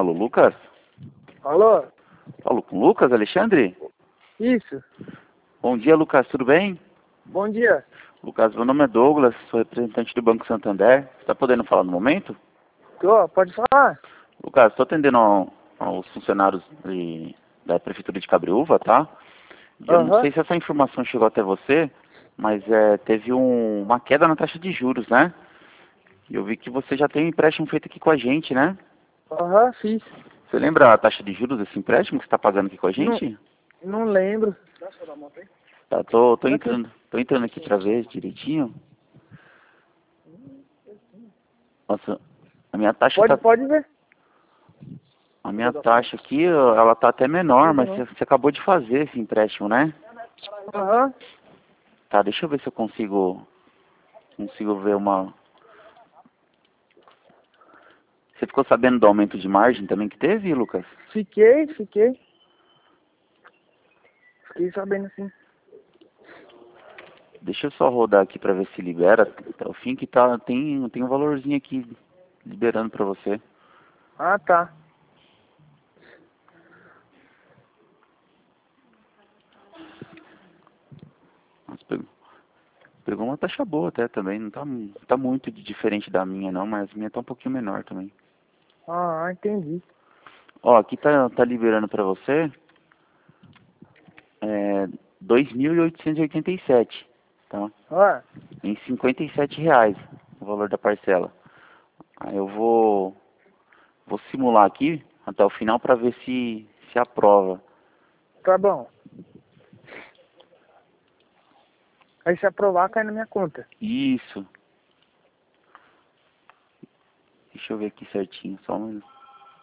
Alô, Lucas? Alô? Falo com o Lucas, Alexandre? Isso. Bom dia, Lucas, tudo bem? Bom dia. Lucas, meu nome é Douglas, sou representante do Banco Santander. Você está podendo falar no momento? Tô, pode falar? Lucas, estou atendendo aos funcionários da Prefeitura de Cabreúva, tá? E eu não Aham. sei se essa informação chegou até você, mas teve uma queda na taxa de juros, né? E eu vi que você já tem um empréstimo feito aqui com a gente, né? Aham, fiz. Você lembra a taxa de juros desse empréstimo que você está pagando aqui com a Não, gente? não lembro. Tá, tô Aqui. entrando aqui pra ver direitinho. Nossa, a minha taxa Pode, pode ver. a minha taxa aqui, ó, ela tá até menor, Tudo mas não. você acabou de fazer esse empréstimo, né? Aham. Tá, deixa eu ver se eu consigo ver uma. Você ficou sabendo do aumento de margem também que teve, Lucas? Fiquei. Fiquei sabendo sim. Deixa eu só rodar aqui pra ver se libera. Até o fim que tem um valorzinho aqui liberando pra você. Ah, tá. Nossa, pegou uma taxa boa até também, não tá muito diferente da minha não, mas a minha tá um pouquinho menor também. Ah, entendi. Ó, aqui tá liberando pra você 2.887, tá? Ah, Em R$ 57 o valor da parcela. Aí eu vou simular aqui até o final pra ver se aprova. tá bom. Aí se aprovar, cai na minha conta. Isso. Deixa eu ver aqui certinho, só um minuto.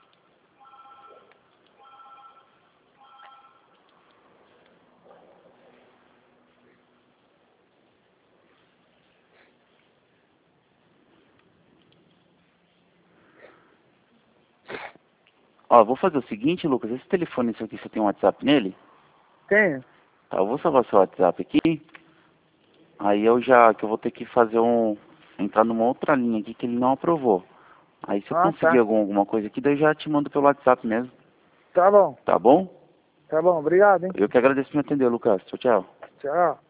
Ó, vou fazer o seguinte, Lucas, esse telefone aqui, você tem um WhatsApp nele? Tenho. Tá, eu vou salvar seu WhatsApp aqui. Aí que eu vou ter que entrar numa outra linha aqui que ele não aprovou. Aí se eu Ah, conseguir tá. alguma coisa aqui, daí eu já te mando pelo WhatsApp mesmo, Tá bom. tá bom? Tá bom. Obrigado, hein. Eu que agradeço por me atender, Lucas. Tchau, tchau. Tchau.